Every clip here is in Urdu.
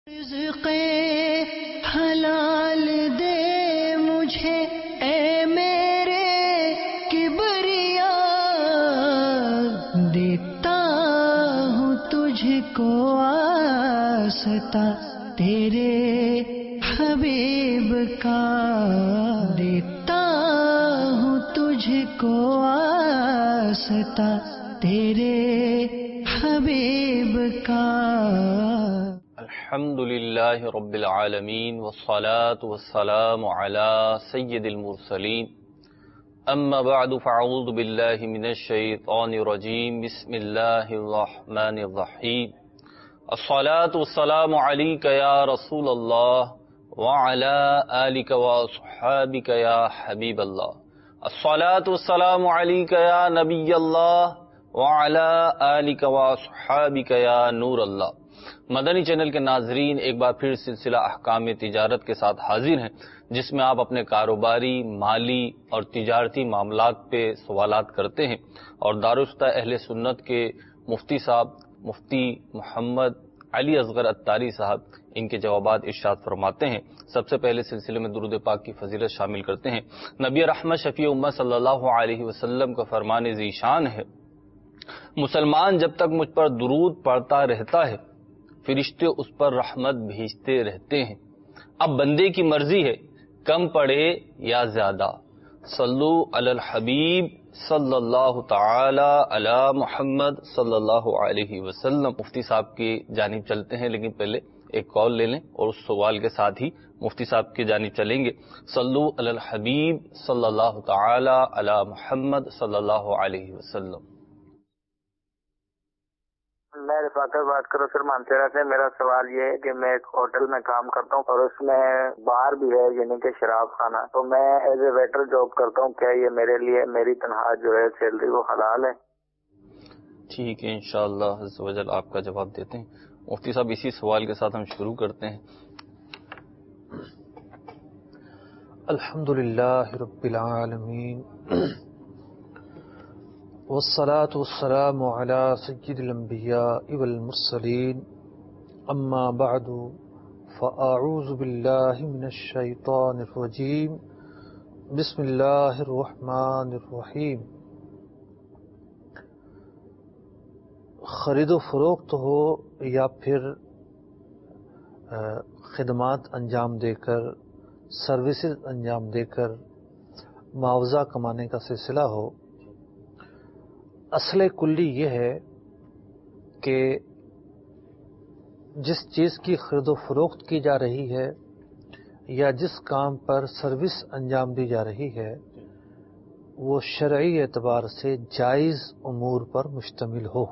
رزق حلال دے مجھے اے میرے کبریا، دیتا ہوں تجھ کو واسطہ تیرے حبیب کا، دیتا ہوں تجھ کو واسطہ تیرے حبیب کا۔ الحمد للہ رب العالمین والصلاة والسلام علی سید المرسلین، اما بعد فاعوذ باللہ من الشیطان الرجیم، بسم اللہ الرحمن الرحیم۔ الصلاة والسلام علیک یا رسول اللہ وعلی آلک واصحابک یا حبیب اللہ۔ الصلاة والسلام علیک یا نبی اللہ وعلی آلک واصحابک یا نور اللہ۔ مدنی چینل کے ناظرین، ایک بار پھر سلسلہ احکام تجارت کے ساتھ حاضر ہیں، جس میں آپ اپنے کاروباری، مالی اور تجارتی معاملات پہ سوالات کرتے ہیں، اور دارالفتہ اہل سنت کے مفتی صاحب مفتی محمد علی اصغر عطاری صاحب ان کے جوابات ارشاد فرماتے ہیں۔ سب سے پہلے سلسلے میں درود پاک کی فضیلت شامل کرتے ہیں۔ نبی رحمت شفیع امت صلی اللہ علیہ وسلم کا فرمان ذیشان ہے، مسلمان جب تک مجھ پر درود پڑھتا رہتا ہے، فرشتے اس پر رحمت بھیجتے رہتے ہیں۔ اب بندے کی مرضی ہے، کم پڑھے یا زیادہ۔ صلو علی الحبیب صلی اللہ تعالی علی محمد صلی اللہ علیہ وسلم۔ مفتی صاحب کی جانب چلتے ہیں، لیکن پہلے ایک کال لے لیں اور اس سوال کے ساتھ ہی مفتی صاحب کی جانب چلیں گے۔ صلو علی الحبیب صلی اللہ تعالی علی محمد صلی اللہ علیہ وسلم۔ میں رفاقت بات کروں سر مانسیرا سے۔ میرا سوال یہ ہے کہ میں ایک ہوٹل میں کام کرتا ہوں اور اس میں بار بھی ہے، یعنی کہ شراب خانہ، تو میں ایز اے ویٹر جاب کرتا ہوں، کیا یہ میرے لیے میری تنخواہ جو ہے سیلری وہ حلال ہے؟ ٹھیک ہے، انشاءاللہ عز و جل آپ کا جواب دیتے ہیں۔ مفتی صاحب اسی سوال کے ساتھ ہم شروع کرتے ہیں۔ الحمدللہ رب العالمین والصلاة والسلام على سید الانبیاء والمرسلین، اما بعد فاعوذ باللہ من الشیطان الرجیم، بسم اللہ الرحمن الرحیم۔ خرید و فروخت ہو یا پھر خدمات انجام دے کر، سروسز انجام دے کر معاوضہ کمانے کا سلسلہ ہو، اصل کلی یہ ہے کہ جس چیز کی خرید و فروخت کی جا رہی ہے یا جس کام پر سروس انجام دی جا رہی ہے، وہ شرعی اعتبار سے جائز امور پر مشتمل ہو۔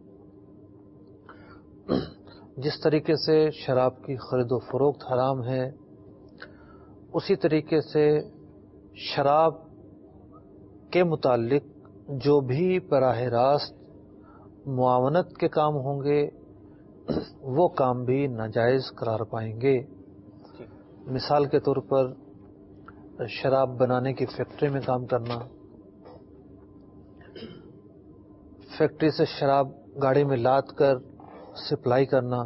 جس طریقے سے شراب کی خرید و فروخت حرام ہے، اسی طریقے سے شراب کے متعلق جو بھی براہ راست معاونت کے کام ہوں گے، وہ کام بھی ناجائز قرار پائیں گے۔ مثال کے طور پر شراب بنانے کی فیکٹری میں کام کرنا، فیکٹری سے شراب گاڑی میں لاد کر سپلائی کرنا،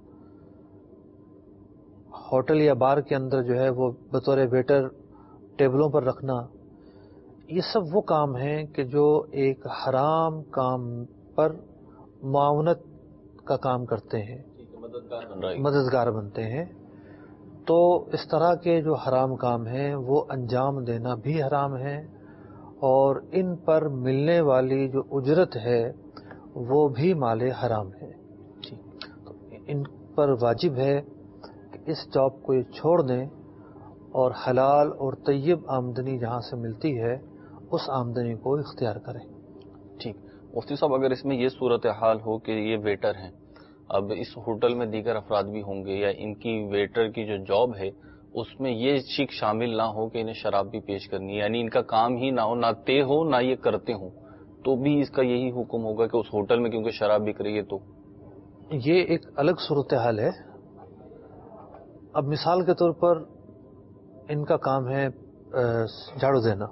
ہوٹل یا بار کے اندر جو ہے وہ بطور ویٹر ٹیبلوں پر رکھنا، یہ سب وہ کام ہیں کہ جو ایک حرام کام پر معاونت کا کام کرتے ہیں، مددگار بنتے ہیں۔ تو اس طرح کے جو حرام کام ہیں وہ انجام دینا بھی حرام ہے، اور ان پر ملنے والی جو اجرت ہے وہ بھی مال حرام ہے۔ تو ان پر واجب ہے کہ اس جاب کو یہ چھوڑ دیں اور حلال اور طیب آمدنی جہاں سے ملتی ہے اس آمدنی کو اختیار کریں۔ ٹھیک مفتی صاحب، اگر اس میں یہ صورتحال ہو کہ یہ ویٹر ہیں، اب اس ہوٹل میں دیگر افراد بھی ہوں گے، یا ان کی ویٹر کی جو جاب ہے اس میں یہ چیک شامل نہ ہو کہ انہیں شراب بھی پیش کرنی ہے، یعنی ان کا کام ہی نہ ہو، نہ طے ہو نہ یہ کرتے ہوں، تو بھی اس کا یہی حکم ہوگا کہ اس ہوٹل میں کیونکہ شراب بک رہی ہے تو یہ ایک الگ صورتحال ہے۔ اب مثال کے طور پر ان کا کام ہے جھاڑو دینا،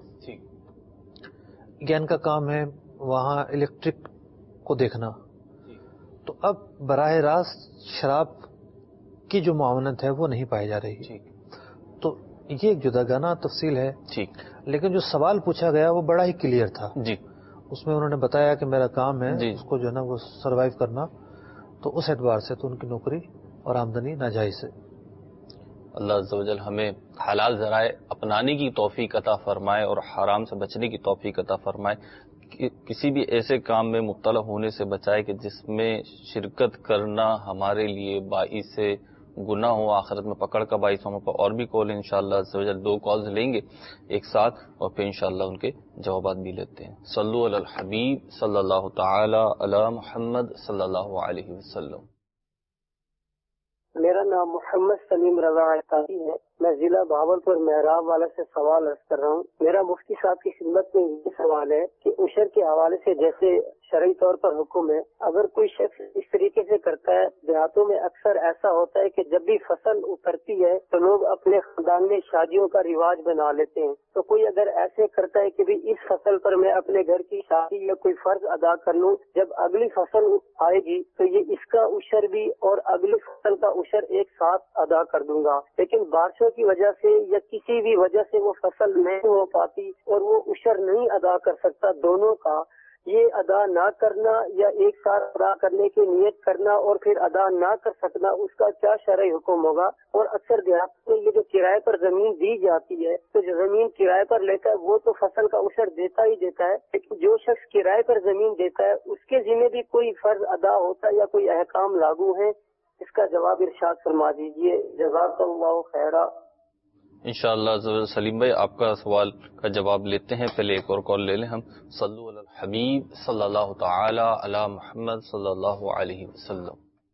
یا ان کا کام ہے وہاں الیکٹرک کو دیکھنا، تو اب براہ راست شراب کی جو معاونت ہے وہ نہیں پائی جا رہی. ٹھیک. تو یہ ایک جداگانہ تفصیل ہے. ٹھیک. لیکن جو سوال پوچھا گیا وہ بڑا ہی کلیئر تھا. جی. اس میں انہوں نے بتایا کہ میرا کام ہے جی. اس کو جو ہے نا وہ سروائیو کرنا، تو اس اعتبار سے تو ان کی نوکری اور آمدنی ناجائز ہے. اللہ عز و جل ہمیں حلال ذرائع اپنانے کی توفیق عطا فرمائے اور حرام سے بچنے کی توفیق عطا فرمائے. کسی بھی ایسے کام میں مبتلا ہونے سے بچائے کہ جس میں شرکت کرنا ہمارے لیے باعث گناہ ہو، آخرت میں پکڑ کا باعث ہو. پر اور بھی کال انشاءاللہ عز و جل 2 کالز لیں گے ایک ساتھ اور پھر انشاءاللہ ان کے جوابات بھی لیتے ہیں. صلو علی الحبیب صلی اللہ تعالی علی محمد صلی اللہ علیہ وسلم. میرا نام محمد سلیم رضا احتاطی ہے. میں ضلع بہاولپور محراب والا سے سوال عرض کر رہا ہوں. میرا مفتی صاحب کی خدمت میں یہ سوال ہے کہ عشر کے حوالے سے جیسے شرعی طور پر حکم ہے، اگر کوئی شخص اس طریقے سے کرتا ہے، دیہاتوں میں اکثر ایسا ہوتا ہے کہ جب بھی فصل اترتی ہے تو لوگ اپنے خاندان میں شادیوں کا رواج بنا لیتے ہیں. تو کوئی اگر ایسے کرتا ہے کہ بھی اس فصل پر میں اپنے گھر کی شادی یا کوئی فرض ادا کر لوں، جب اگلی فصل آئے گی تو یہ اس کا عشر بھی اور اگلی فصل کا عشر ایک ساتھ ادا کر دوں گا. لیکن بارشوں کی وجہ سے یا کسی بھی وجہ سے وہ فصل نہیں ہو پاتی اور وہ عشر نہیں ادا کر سکتا دونوں کا، یہ ادا نہ کرنا یا ایک ساتھ ادا کرنے کی نیت کرنا اور پھر ادا نہ کر سکنا، اس کا کیا شرعی حکم ہوگا؟ اور اکثر دیہات میں یہ جو کرائے پر زمین دی جاتی ہے تو جو زمین کرائے پر لیتا ہے وہ تو فصل کا عشر دیتا ہی دیتا ہے، لیکن جو شخص کرائے پر زمین دیتا ہے اس کے ذمہ بھی کوئی فرض ادا ہوتا ہے یا کوئی احکام لاگو ہے؟ اس کا جواب ارشاد فرما دیجیے. جزاک اللہ خیرہ. انشاءاللہ سلیم بھائی آپ کا سوال کا جواب لیتے ہیں. پہلے ایک اور کال لے لیں ہم. صلو علی الحبیب صلی اللہ تعالی علی محمد صلی اللہ علیہ وسلم.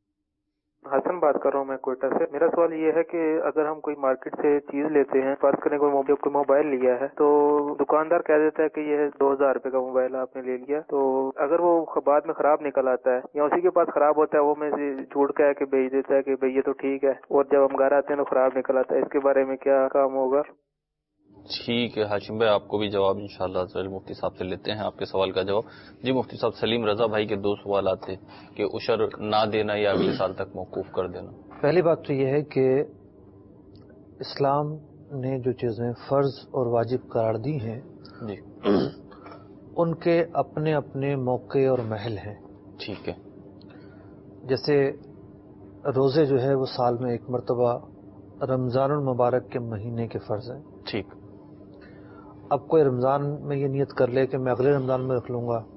حسن بات کر رہا ہوں میں کوئٹہ سے. میرا سوال یہ ہے کہ اگر ہم کوئی مارکیٹ سے چیز لیتے ہیں، فرض کریں کوئی موبائل لیا ہے تو دکاندار کہہ دیتا ہے کہ یہ 2000 روپے کا موبائل آپ نے لے لیا، تو اگر وہ بعد میں خراب نکل آتا ہے یا اسی کے پاس خراب ہوتا ہے، وہ میں سے جھوٹ کہہ کے بھیج دیتا ہے کہ بھئی یہ تو ٹھیک ہے، اور جب ہم گھر آتے ہیں تو خراب نکل آتا ہے، اس کے بارے میں کیا کام ہوگا؟ ٹھیک ہے ہاشم بھائی، آپ کو بھی جواب انشاءاللہ مفتی صاحب سے لیتے ہیں آپ کے سوال کا جواب. جی مفتی صاحب، سلیم رضا بھائی کے 2 سوالات تھے کہ عشر نہ دینا یا اگلے سال تک موقوف کر دینا. پہلی بات تو یہ ہے کہ اسلام نے جو چیزیں فرض اور واجب قرار دی ہیں جی ان کے اپنے اپنے موقع اور محل ہیں. ٹھیک ہے. جیسے روزے جو ہے وہ سال میں ایک مرتبہ رمضان المبارک کے مہینے کے فرض ہیں. ٹھیک. اب کوئی رمضان میں یہ نیت کر لے کہ میں اگلے رمضان میں رکھ لوں گا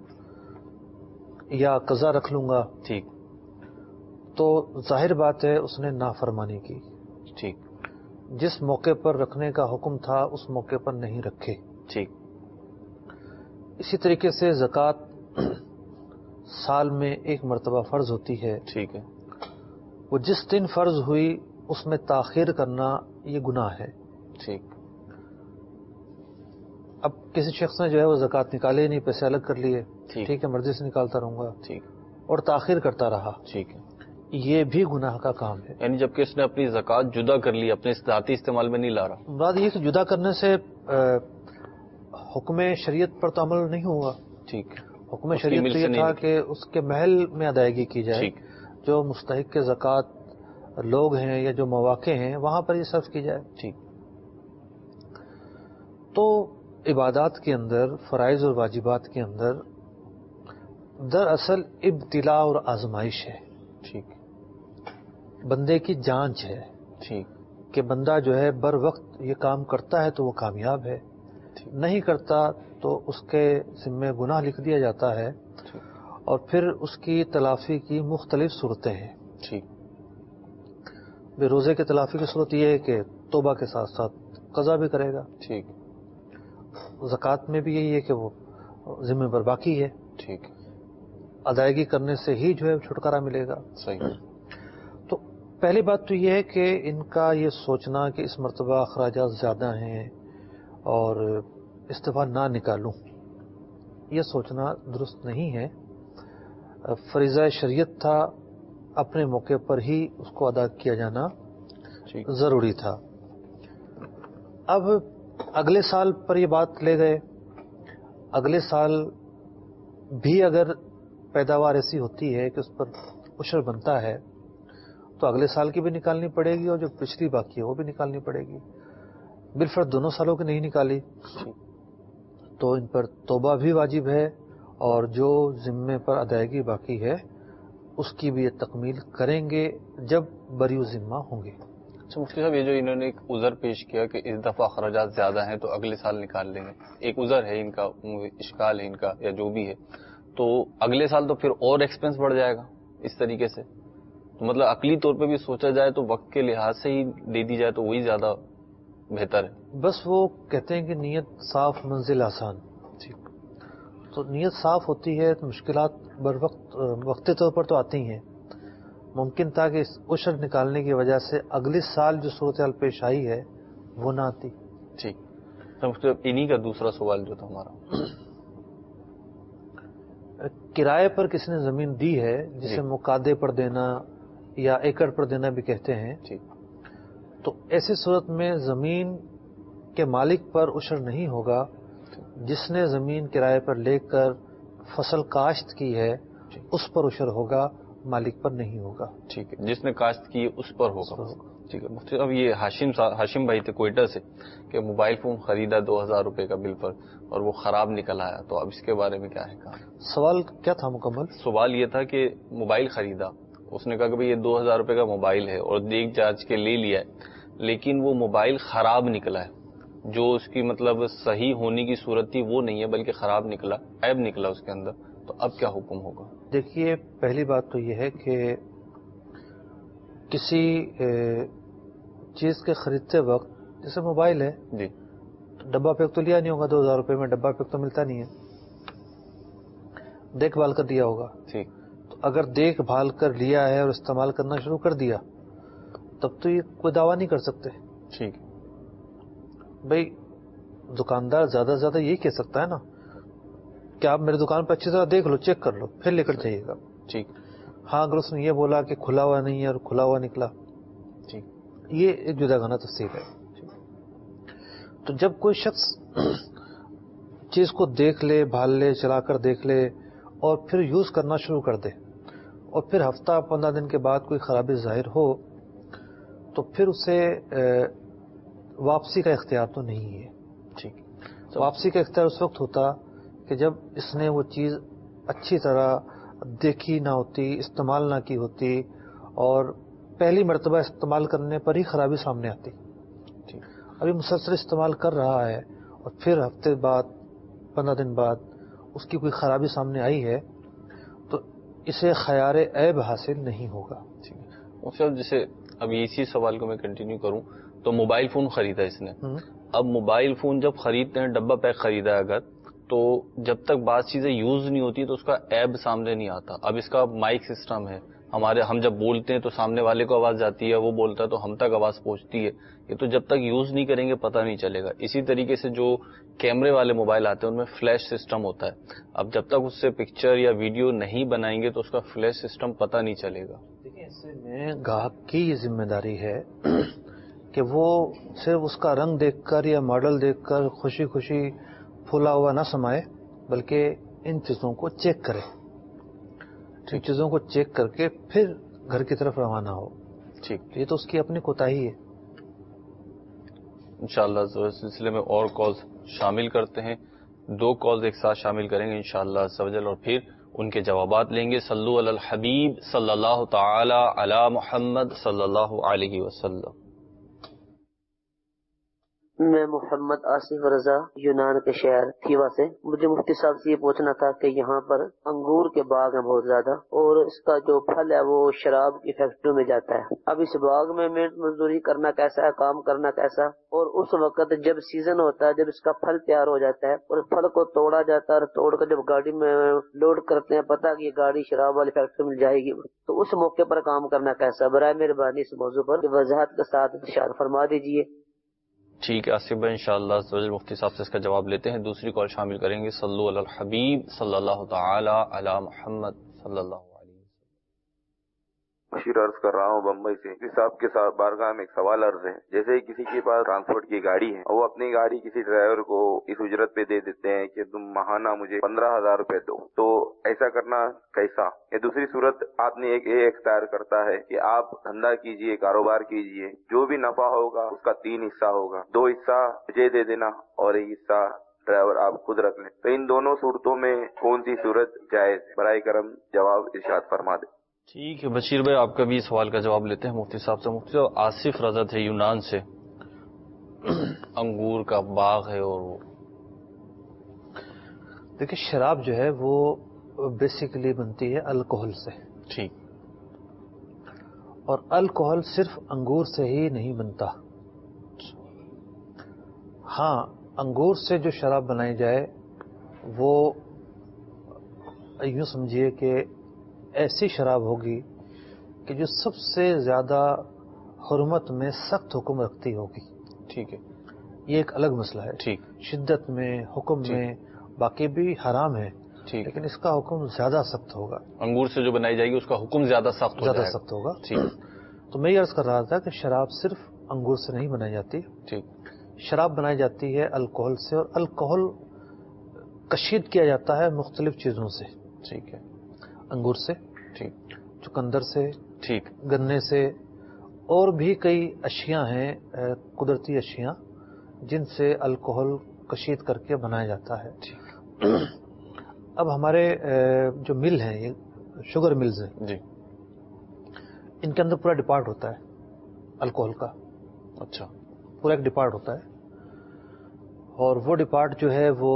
یا قضا رکھ لوں گا، ٹھیک، تو ظاہر بات ہے اس نے نافرمانی کی. ٹھیک. جس موقع پر رکھنے کا حکم تھا اس موقع پر نہیں رکھے. ٹھیک. اسی طریقے سے زکوٰۃ سال میں ایک مرتبہ فرض ہوتی ہے. ٹھیک ہے. وہ جس دن فرض ہوئی اس میں تاخیر کرنا یہ گناہ ہے. ٹھیک. اب کسی شخص نے جو ہے وہ زکوٰۃ نکالے نہیں، پیسے الگ کر لیے، ٹھیک. ٹھیک ہے، مرضی سے نکالتا رہوں گا، ٹھیک، اور تاخیر کرتا رہا، ٹھیک ہے، یہ بھی گناہ کا کام ہے. یعنی جبکہ اس نے اپنی زکوٰۃ جدا کر لی، اپنے ذاتی استعمال میں نہیں لا رہا. مراد یہ کہ جدا کرنے سے حکم شریعت پر تو عمل نہیں ہوا. ٹھیک. حکم شریعت تو یہ تھا کہ اس کے محل میں ادائیگی کی جائے، ٹھیک. جو مستحق کے زکوٰۃ لوگ ہیں یا جو مواقع ہیں وہاں پر یہ صرف کی جائے. ٹھیک. تو عبادات کے اندر، فرائض اور واجبات کے اندر دراصل ابتلاء اور آزمائش ہے. ٹھیک. بندے کی جانچ ہے. ٹھیک. کہ بندہ جو ہے بر وقت یہ کام کرتا ہے تو وہ کامیاب ہے، نہیں کرتا تو اس کے ذمہ گناہ لکھ دیا جاتا ہے، اور پھر اس کی تلافی کی مختلف صورتیں ہیں. ٹھیک. بے روزے کی تلافی کی صورت یہ ہے کہ توبہ کے ساتھ ساتھ قضا بھی کرے گا. ٹھیک. زکوٰۃ میں بھی یہی ہے کہ وہ ذمہ پر باقی ہے. ٹھیک. ادائیگی کرنے سے ہی جو ہے چھٹکارا ملے گا. صحیح. تو پہلی بات تو یہ ہے کہ ان کا یہ سوچنا کہ اس مرتبہ اخراجات زیادہ ہیں اور استعفیٰ نہ نکالوں، یہ سوچنا درست نہیں ہے. فریضہ شریعت تھا، اپنے موقع پر ہی اس کو ادا کیا جانا ضروری تھا. اب اگلے سال پر یہ بات لے گئے، اگلے سال بھی اگر پیداوار ایسی ہوتی ہے کہ اس پر عشر بنتا ہے تو اگلے سال کی بھی نکالنی پڑے گی اور جو پچھلی باقی ہے وہ بھی نکالنی پڑے گی. بالفرض دونوں سالوں کی نہیں نکالی تو ان پر توبہ بھی واجب ہے اور جو ذمے پر ادائیگی باقی ہے اس کی بھی یہ تکمیل کریں گے جب بریو ذمہ ہوں گے. اچھا مفتی صاحب، یہ جو انہوں نے ایک عذر پیش کیا کہ اس دفعہ اخراجات زیادہ ہیں تو اگلے سال نکال لیں گے، ایک عذر ہے ان کا، اشکال ہے ان کا یا جو بھی ہے، تو اگلے سال تو پھر اور ایکسپنس بڑھ جائے گا اس طریقے سے. تو مطلب عقلی طور پہ بھی سوچا جائے تو وقت کے لحاظ سے ہی دے دی جائے تو وہی زیادہ بہتر ہے. بس وہ کہتے ہیں کہ نیت صاف منزل آسان. تو نیت صاف ہوتی ہے تو مشکلات بر وقتی طور پر تو آتی ہیں. ممکن تھا کہ اس عشر نکالنے کی وجہ سے اگلے سال جو صورتحال پیش آئی ہے وہ نہ آتی. ٹھیک. انہی کا دوسرا سوال جو تھا ہمارا، کرائے پر کسی نے زمین دی ہے جسے مقادے پر دینا یا ایکڑ پر دینا بھی کہتے ہیں، تو ایسی صورت میں زمین کے مالک پر عشر نہیں ہوگا. جس نے زمین کرائے پر لے کر فصل کاشت کی ہے اس پر عشر ہوگا، مالک پر نہیں ہوگا. ٹھیک ہے، جس نے کاشت کی اس پر ہوگا. ٹھیک ہے مفتی صاحب، یہ ہاشم بھائی تھے کوئٹہ سے کہ موبائل فون خریدا 2000 روپے کا بل پر اور وہ خراب نکل آیا، تو اب اس کے بارے میں کیا ہے کہا؟ سوال کیا تھا مکمل؟ سوال یہ تھا کہ موبائل خریدا، اس نے کہا کہ بھئی یہ 2000 روپے کا موبائل ہے اور دیکھ جانچ کے لے لیا ہے، لیکن وہ موبائل خراب نکلا ہے، جو اس کی مطلب صحیح ہونے کی صورت تھی وہ نہیں ہے بلکہ خراب نکلا، عیب نکلا اس کے اندر، تو اب کیا حکم ہوگا؟ دیکھیے، پہلی بات تو یہ ہے کہ کسی چیز کے خریدتے وقت جیسے موبائل ہے جی، ڈبہ پیک تو لیا نہیں ہوگا 2000 روپے میں، ڈبہ پیک تو ملتا نہیں ہے، دیکھ بھال کر دیا ہوگا. ٹھیک. تو اگر دیکھ بھال کر لیا ہے اور استعمال کرنا شروع کر دیا تب تو یہ کوئی دعویٰ نہیں کر سکتے. ٹھیک. بھئی دکاندار زیادہ سے زیادہ یہی کہہ سکتا ہے نا کہ آپ میری دکان پہ اچھی طرح دیکھ لو، چیک کر لو، پھر لے کر جائیے گا. ٹھیک. ہاں اگر اس نے یہ بولا کہ کھلا ہوا نہیں ہے اور کھلا ہوا نکلا، ٹھیک، یہ ایک جدا گانا تفصیل ہے. تو جب کوئی شخص چیز کو دیکھ لے، بھال لے، چلا کر دیکھ لے اور پھر یوز کرنا شروع کر دے اور پھر ہفتہ 15 دن کے بعد کوئی خرابی ظاہر ہو تو پھر اسے واپسی کا اختیار تو نہیں ہے. ٹھیک. واپسی کا اختیار اس وقت ہوتا کہ جب اس نے وہ چیز اچھی طرح دیکھی نہ ہوتی، استعمال نہ کی ہوتی اور پہلی مرتبہ استعمال کرنے پر ہی خرابی سامنے آتی. ابھی مسلسل استعمال کر رہا ہے اور پھر ہفتے بعد 15 دن بعد اس کی کوئی خرابی سامنے آئی ہے تو اسے خیار عیب حاصل نہیں ہوگا. جیسے اب اسی سوال کو میں کنٹینیو کروں تو موبائل فون خریدا اس نے، اب موبائل فون جب خریدتے ہیں ڈبہ پیک خریدا اگر، تو جب تک بعض چیزیں یوز نہیں ہوتی تو اس کا عیب سامنے نہیں آتا. اب اس کا مائک سسٹم ہے، ہم جب بولتے ہیں تو سامنے والے کو آواز جاتی ہے، وہ بولتا ہے تو ہم تک آواز پہنچتی ہے. یہ تو جب تک یوز نہیں کریں گے پتہ نہیں چلے گا. اسی طریقے سے جو کیمرے والے موبائل آتے ہیں ان میں فلیش سسٹم ہوتا ہے، اب جب تک اس سے پکچر یا ویڈیو نہیں بنائیں گے تو اس کا فلیش سسٹم پتہ نہیں چلے گا. دیکھیں، اس میں گاہک کی یہ ذمہ داری ہے کہ وہ صرف اس کا رنگ دیکھ کر یا ماڈل دیکھ کر خوشی خوشی پھولا ہوا نہ سمائے، بلکہ ان چیزوں کو چیک کرے. ان چیزوں کو چیک کر کے پھر گھر کی طرف روانہ ہو. ٹھیک. یہ تو اس کی اپنی کوتاہی ہے. انشاءاللہ اس سلسلے میں اور کالز شامل کرتے ہیں، 2 کالز ایک ساتھ شامل کریں گے انشاءاللہ عز و جل اور پھر ان کے جوابات لیں گے. صلو علی الحبیب صلی اللہ تعالی علی محمد صلی اللہ علیہ وسلم. میں محمد آصف رضا یونان کے شہر تھیوا سے. مجھے مفتی صاحب سے یہ پوچھنا تھا کہ یہاں پر انگور کے باغ ہیں بہت زیادہ اور اس کا جو پھل ہے وہ شراب کی فیکٹریوں میں جاتا ہے. اب اس باغ میں محنت مزدوری کرنا کیسا ہے، کام کرنا کیسا، اور اس وقت جب سیزن ہوتا ہے، جب اس کا پھل تیار ہو جاتا ہے اور پھل کو توڑا جاتا ہے اور توڑ کر جب گاڑی میں لوڈ کرتے ہیں، پتہ کہ یہ گاڑی شراب والی فیکٹری میں جائے گی، تو اس موقع پر کام کرنا کیسا؟ برائے مہربانی اس موضوع پر وضاحت کے ساتھ ارشاد فرما دیجیے. ٹھیک ہے آصف بھائی، انشاءاللہ مفتی صاحب سے اس کا جواب لیتے ہیں. دوسری کال شامل کریں گے. صلو علی الحبیب صلی اللہ تعالی علی محمد صلی اللہ علیہ وسلم. बशीर अर्ज कर रहा हूँ बम्बई से। किसी साहब के साथ बारगाह में एक सवाल अर्ज है, जैसे किसी के पास ट्रांसपोर्ट की गाड़ी है और वो अपनी गाड़ी किसी ड्राइवर को इस उजरत पे दे देते हैं कि तुम माहाना मुझे 15,000 रुपए दो, तो ऐसा करना कैसा? या दूसरी सूरत आदमी एक ये इख्तियार करता है कि आप धंधा कीजिए, कारोबार कीजिए, जो भी नफा होगा उसका 3 हिस्सा होगा, 2 हिस्सा मुझे दे देना और 1 हिस्सा ड्राइवर आप खुद रख लें, तो इन दोनों सूरतों में कौन सी सूरत जायज? बराए करम जवाब इरशाद फरमा दे। ठीक है बशीर भाई, आपका भी सवाल का जवाब लेते हैं मुफ्ती साहब से। मुफ्ती साहब, आसिफ रजा थे यूनान से, अंगूर का बाग है और वो देखिए शराब जो है वो बेसिकली बनती है अल्कोहल से। ठीक। और अल्कोहल सिर्फ अंगूर से ही नहीं बनता। हाँ, अंगूर से जो शराब बनाई जाए वो यूं समझिए कि ऐसी शराब होगी कि जो सबसे ज्यादा हुर्मत में सख्त हुक्म रखती होगी। ठीक है, ये एक अलग मसला है। ठीक। शिद्दत में, हुक्म में बाकी भी हराम है, ठीक, लेकिन इसका हुक्म ज्यादा सख्त होगा। अंगूर से जो बनाई जाएगी उसका हुक्म ज्यादा सख्त होगा। ठीक। तो मैं ये अर्ज कर रहा था कि शराब सिर्फ अंगूर से नहीं बनाई जाती। ठीक। शराब बनाई जाती है अल्कोहल से, और अल्कोहल कशीद किया जाता है मुख्तलिफ चीजों से। ठीक है, अंगूर से, ठीक, चुकंदर से, ठीक, गन्ने से, और भी कई अशिया हैं, कुदरती अशिया, जिनसे अल्कोहल कशीद करके बनाया जाता है। अब हमारे जो मिल हैं, ये शुगर मिल्स हैं जी, इनके अंदर पूरा डिपार्ट होता है अल्कोहल का। अच्छा, पूरा एक डिपार्ट होता है, और वो डिपार्ट जो है वो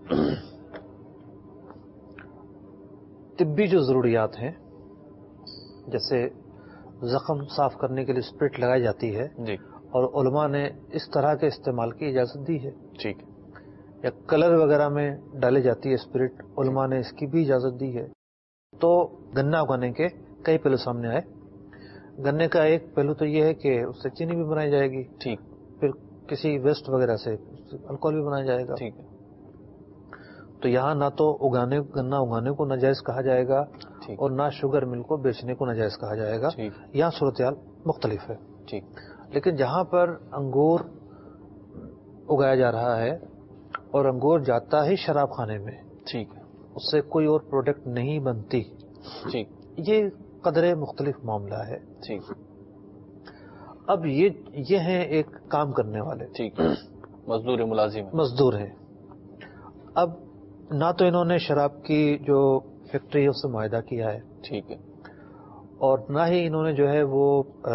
तिब्बी जो ज़रूरियात हैं, जैसे जख्म साफ करने के लिए स्प्रिट लगाई जाती है जी, और उलमा ने इस तरह के इस्तेमाल की इजाज़त दी है। ठीक। या कलर वगैरह में डाली जाती है स्पिरिट, उलमा ने इसकी भी इजाज़त दी है। तो गन्ना उगाने के कई पहलू सामने आए। गन्ने का एक पहलू तो ये है कि उससे चीनी भी बनाई जाएगी। ठीक। फिर किसी वेस्ट वगैरह से अल्कोहल भी बनाया जाएगा। ठीक है। तो यहाँ ना तो गन्ना उगाने को नाजायज कहा जाएगा और ना शुगर मिल को बेचने को नाजायज कहा जाएगा। यहाँ सूरत-ए-हाल मुख्तलिफ है। ठीक। लेकिन जहाँ पर अंगूर उगाया जा रहा है और अंगूर जाता ही शराब खाने में, ठीक है, उससे कोई और प्रोडक्ट नहीं बनती। ठीक। ये कदरे मुख्तलिफ मामला है। ठीक। अब ये हैं एक काम करने वाले। ठीक। मजदूर मुलाजिम मजदूर हैं। अब ना तो इन्होंने शराब की जो फैक्ट्री है उससे मुआहदा किया है। ठीक है। और ना ही इन्होंने जो है वो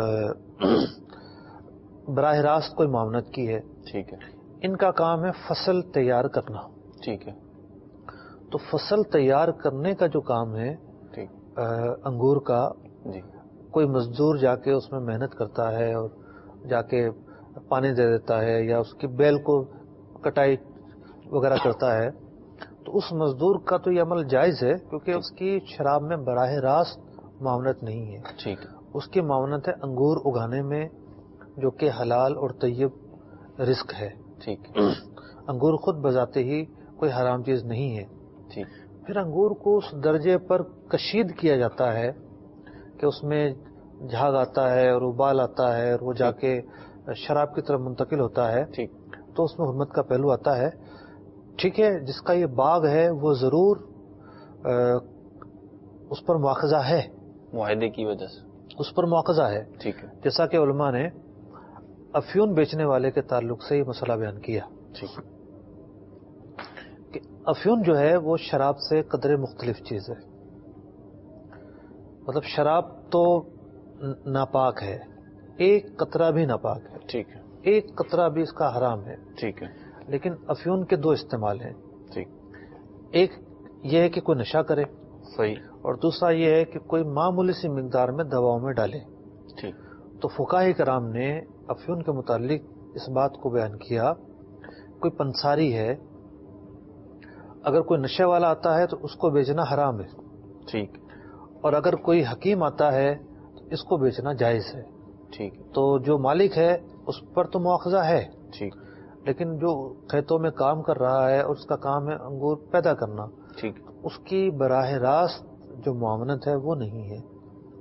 बराह रास्त कोई मामनत की है। ठीक है। इनका काम है फसल तैयार करना। ठीक है। तो फसल तैयार करने का जो काम है अंगूर का, जी, कोई मजदूर जाके उसमें मेहनत करता है और जाके पानी दे देता है या उसकी बेल को कटाई वगैरह करता है, तो उस मजदूर का तो ये अमल जायज़ है क्योंकि उसकी शराब में बराह रास्त मावनत नहीं है। ठीक। उसकी मावनत है अंगूर उगाने में, जो कि हलाल और तय्यब रिस्क है। ठीक। अंगूर खुद बजाते ही कोई हराम चीज नहीं है। ठीक। फिर अंगूर को उस दर्जे पर कशीद किया जाता है कि उसमें झाग आता है और उबाल आता है और वो जाके शराब की तरफ मुंतकिल होता है। ठीक। तो उसमें हुर्मत का पहलू आता है। ठीक है, जिसका ये बाग है वो जरूर उस पर मुआखजा है, मुआहदे की वजह से उस पर मुआखजा है। ठीक है। जैसा कि उलमा ने अफ्यून बेचने वाले के ताल्लुक से ये मसला बयान किया। ठीक है। कि अफ्यून जो है वो शराब से कदरे मुख्तलिफ चीज है। मतलब शराब तो नापाक है, एक कतरा भी नापाक है। ठीक है। एक कतरा भी इसका हराम है। ठीक है। लेकिन अफ्यून के दो इस्तेमाल हैं। ठीक। एक ये है कि कोई नशा करे, सही, और दूसरा ये है कि कोई मामूली सी मिकदार में दवाओं में डाले। ठीक। तो फुकाहे कराम ने अफ्यून के मुतालिक इस बात को बयान किया, कोई पंसारी है, अगर कोई नशे वाला आता है तो उसको बेचना हराम है। ठीक। और अगर कोई हकीम आता है तो इसको बेचना जायज है। ठीक। तो जो मालिक है उस पर तो मुआखजा है। ठीक। लेकिन जो खेतों में काम कर रहा है और उसका काम है अंगूर पैदा करना, ठीक, उसकी बराह रास्त जो मुआवनत है वो नहीं है,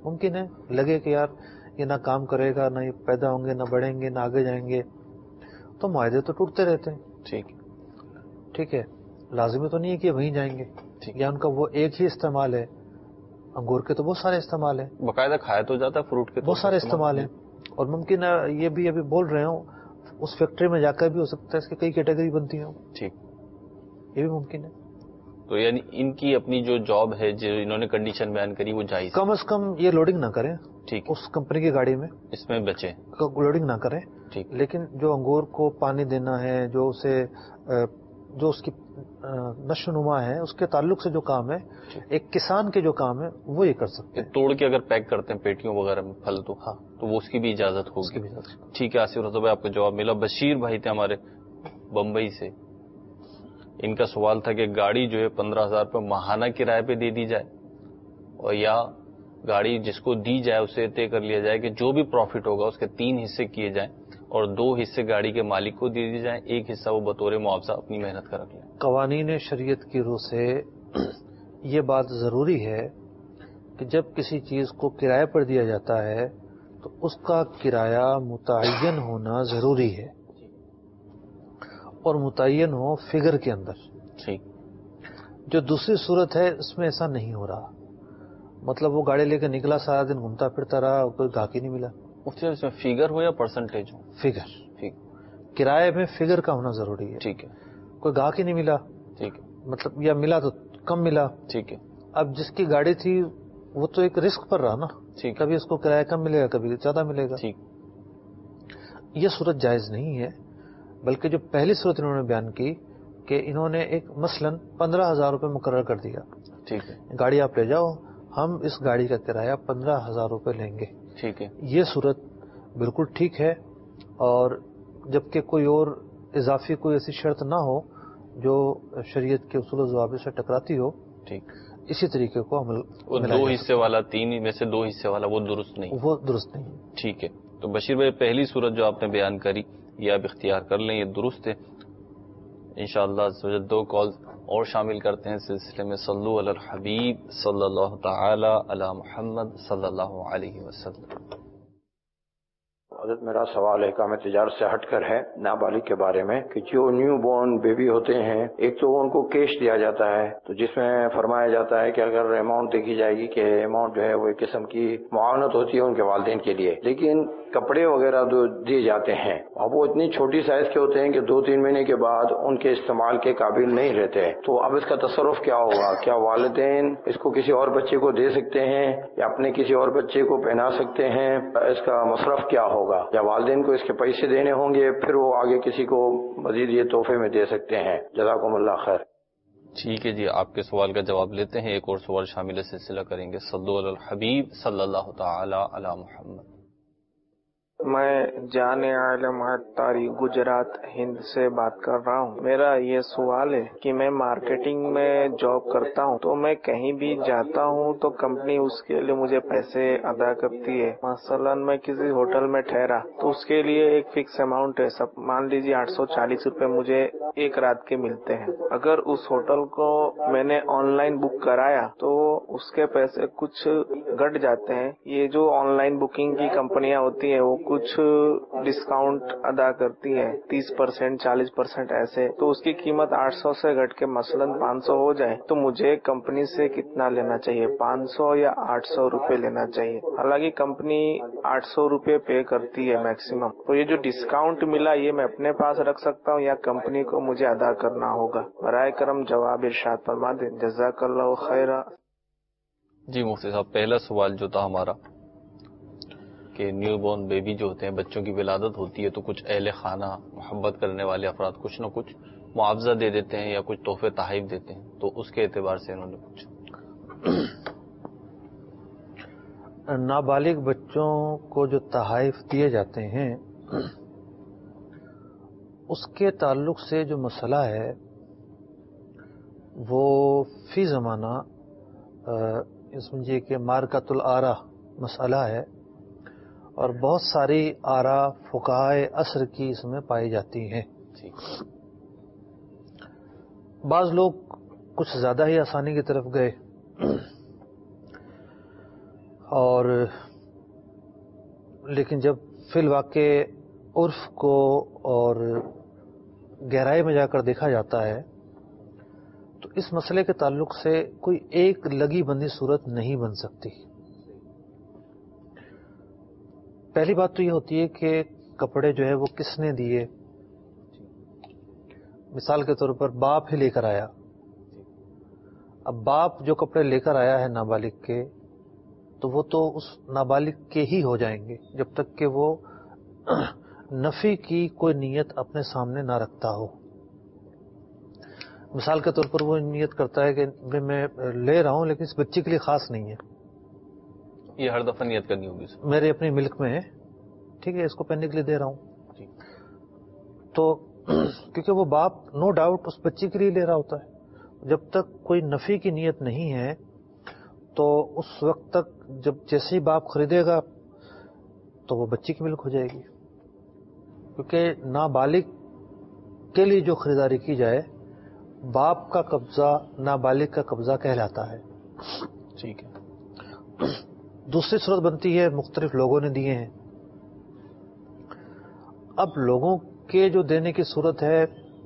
ممکن ہے لگے کہ یار یہ نہ کام کرے گا، نہ یہ پیدا ہوں گے، نہ بڑھیں گے، نہ آگے جائیں گے، تو معاہدے تو ٹوٹتے رہتے ہیں. ٹھیک ہے، لازمی تو نہیں ہے کہ وہیں جائیں گے، یا ان کا وہ ایک ہی استعمال ہے. انگور کے تو بہت سارے استعمال ہیں، باقاعدہ کھایا تو جاتا ہے فروٹ کے، بہت سارے استعمال ہیں. اور ممکن ہے یہ بھی ابھی بول رہے ہوں اس فیکٹری میں جا کر بھی ہو سکتا ہے اس کی کئی کیٹیگری بنتی ہوں. ٹھیک، یہ بھی ممکن ہے. تو یعنی ان کی اپنی جو جاب ہے، جو انہوں نے کنڈیشن بیان کری، وہ جائز، کم از کم یہ لوڈنگ نہ کریں. ٹھیک، اس کمپنی کی گاڑی میں اس میں بچیں، لوڈنگ نہ کریں. ٹھیک، لیکن جو انگور کو پانی دینا ہے، جو اسے جو اس کی نشو نما ہے، اس کے تعلق سے جو کام ہے ایک کسان کے جو کام ہے وہ یہ کر سکتے ہیں. توڑ کے اگر پیک کرتے ہیں پیٹیوں وغیرہ میں پھل تو ہاں، تو وہ اس کی بھی اجازت ہوگی. ٹھیک ہے آصف رضا بھائی، آپ کو جواب ملا. بشیر بھائی تھے ہمارے بمبئی سے، ان کا سوال تھا کہ گاڑی جو ہے 15,000 روپے ماہانہ کرائے پہ دے دی جائے، اور یا گاڑی جس کو دی جائے اسے طے کر لیا جائے کہ جو بھی پروفٹ ہوگا اس کے 3 حصے کیے جائیں اور 2 حصے گاڑی کے مالک کو دے دی جائیں، 1 حصہ وہ بطور معاوضہ اپنی محنت کا رکھ لیں. قوانین شریعت کی روح سے یہ بات ضروری ہے کہ جب کسی چیز کو کرائے پر دیا جاتا ہے تو اس کا کرایہ متعین ہونا ضروری ہے، اور متعین ہو فگر کے اندر. ٹھیک، جو دوسری صورت ہے اس میں ایسا نہیں ہو رہا. مطلب وہ گاڑی لے کے نکلا، سارا دن گھومتا پھرتا رہا، کوئی گاہک ہی نہیں ملا. مفتی صاحب اس میں فگر ہو یا پرسنٹیج ہو؟ فگر. ٹھیک، کرائے میں فگر کا ہونا ضروری ہے. ٹھیک ہے، کوئی گاہک ہی نہیں ملا، ٹھیک ہے، مطلب یا ملا تو کم ملا. ٹھیک ہے، اب جس کی گاڑی تھی وہ تو ایک رسک پر رہا نا. ٹھیک، کبھی اس کو کرایہ کم ملے گا، کبھی زیادہ ملے گا. ٹھیک، یہ صورت جائز نہیں ہے. بلکہ جو پہلی صورت انہوں نے بیان کی کہ انہوں نے ایک مثلاً 15,000 روپے مقرر کر دیا، ٹھیک ہے، گاڑی آپ لے جاؤ، ہم اس گاڑی کا کرایہ 15,000 روپے لیں گے. ٹھیک ہے، یہ صورت بالکل ٹھیک ہے. اور جبکہ کوئی اور اضافی کوئی ایسی شرط نہ ہو جو شریعت کے اصول و ضوابط سے ٹکراتی ہو، ٹھیک، اسی طریقے کو عمل وہ 2 حصے والا 3 میں سے 2 حصے والا وہ درست نہیں. وہ درست نہیں. ٹھیک ہے. تو بشیر بھائی پہلی صورت جو آپ نے بیان کری یہ آپ اختیار کر لیں، یہ درست ہے. انشاءاللہ 2 کال اور شامل کرتے ہیں سلسلے میں. صلو علی الحبیب صلی اللہ تعالی علی محمد صلی اللہ علیہ وسلم. حضرت میرا سوال ہے کام تجارت سے ہٹ کر ہے، نابالغ کے بارے میں، کہ جو نیو بورن بیبی ہوتے ہیں ایک تو ان کو کیش دیا جاتا ہے، تو جس میں فرمایا جاتا ہے کہ اگر اماؤنٹ دیکھی جائے گی کہ اماؤنٹ جو ہے وہ ایک قسم کی معاونت ہوتی ہے ان کے والدین کے لیے، لیکن کپڑے وغیرہ جو دیے جاتے ہیں اب وہ اتنی چھوٹی سائز کے ہوتے ہیں کہ 2-3 مہینے کے بعد ان کے استعمال کے قابل نہیں رہتے. تو اب اس کا تصرف کیا ہوگا؟ کیا والدین اس کو کسی اور بچے کو دے سکتے ہیں یا اپنے کسی اور بچے کو پہنا سکتے ہیں؟ اس کا مصرف کیا ہوگا؟ یا والدین کو اس کے پیسے دینے ہوں گے پھر وہ آگے کسی کو مزید یہ تحفے میں دے سکتے ہیں؟ جزاکم اللہ خیر. ٹھیک ہے جی، آپ کے سوال کا جواب لیتے ہیں. ایک اور سوال شامل سلسلہ کریں گے. صلو علی الحبیب صلی اللہ تعالی علی محمد. میں جان عالم عطاری گجرات ہند سے بات کر رہا ہوں. میرا یہ سوال ہے کہ میں مارکیٹنگ میں جاب کرتا ہوں، تو میں کہیں بھی جاتا ہوں تو کمپنی اس کے لیے مجھے پیسے ادا کرتی ہے. مثلا میں کسی ہوٹل میں ٹھہرا تو اس کے لیے ایک فکس اماؤنٹ ہے، سب مان لیجیے 840 روپے مجھے ایک رات کے ملتے ہیں. اگر اس ہوٹل کو میں نے آن لائن بک کرایا تو اس کے پیسے کچھ گٹ جاتے ہیں. یہ جو آن لائن بکنگ کی کمپنیاں ہوتی ہیں وہ کچھ ڈسکاؤنٹ ادا کرتی ہے 30%، 40% ایسے، تو اس کی قیمت 800 سے گھٹ کے مثلا 500 ہو جائے تو مجھے کمپنی سے کتنا لینا چاہیے؟ 500 یا 800 روپے لینا چاہیے؟ حالانکہ کمپنی 800 روپے پے کرتی ہے میکسیمم. تو یہ جو ڈسکاؤنٹ ملا یہ میں اپنے پاس رکھ سکتا ہوں یا کمپنی کو مجھے ادا کرنا ہوگا؟ برائے کرم جواب ارشاد فرما دیں. جزاک اللہ خیر. جی مفتی صاحب، پہلا سوال جو تھا ہمارا کہ نیو بورن بیبی جو ہوتے ہیں، بچوں کی ولادت ہوتی ہے تو کچھ اہل خانہ محبت کرنے والے افراد کچھ نہ کچھ معاوضہ دے دیتے ہیں یا کچھ تحفے تحائف دیتے ہیں، تو اس کے اعتبار سے انہوں نے پوچھا. نابالغ بچوں کو جو تحائف دیے جاتے ہیں اس کے تعلق سے جو مسئلہ ہے وہ فی زمانہ سمجھیے کہ مارکۃ الآراء مسئلہ ہے، اور بہت ساری آراء فقہائے عصر کی اس میں پائی جاتی ہیں. بعض لوگ کچھ زیادہ ہی آسانی کی طرف گئے اور لیکن جب فی الواقع عرف کو اور گہرائی میں جا کر دیکھا جاتا ہے تو اس مسئلے کے تعلق سے کوئی ایک لگی بندی صورت نہیں بن سکتی. پہلی بات تو یہ ہوتی ہے کہ کپڑے جو ہے وہ کس نے دیے. مثال کے طور پر باپ ہی لے کر آیا. اب باپ جو کپڑے لے کر آیا ہے نابالغ کے تو وہ تو اس نابالغ کے ہی ہو جائیں گے جب تک کہ وہ نفی کی کوئی نیت اپنے سامنے نہ رکھتا ہو. مثال کے طور پر وہ نیت کرتا ہے کہ میں لے رہا ہوں لیکن اس بچے کے لیے خاص نہیں ہے, یہ ہر دفعہ نیت کرنی ہوگی میرے اپنی ملک میں ہے, ٹھیک ہے, اس کو پہننے کے لیے دے رہا ہوں. تو کیونکہ وہ باپ نو ڈاؤٹ اس بچے کے لیے لے رہا ہوتا ہے, جب تک کوئی نفی کی نیت نہیں ہے تو اس وقت تک جب جیسے ہی باپ خریدے گا تو وہ بچے کی ملک ہو جائے گی, کیونکہ نابالغ کے لیے جو خریداری کی جائے باپ کا قبضہ نابالغ کا قبضہ کہلاتا ہے. ٹھیک ہے. دوسری صورت بنتی ہے مختلف لوگوں نے دیے ہیں. اب لوگوں کے جو دینے کی صورت ہے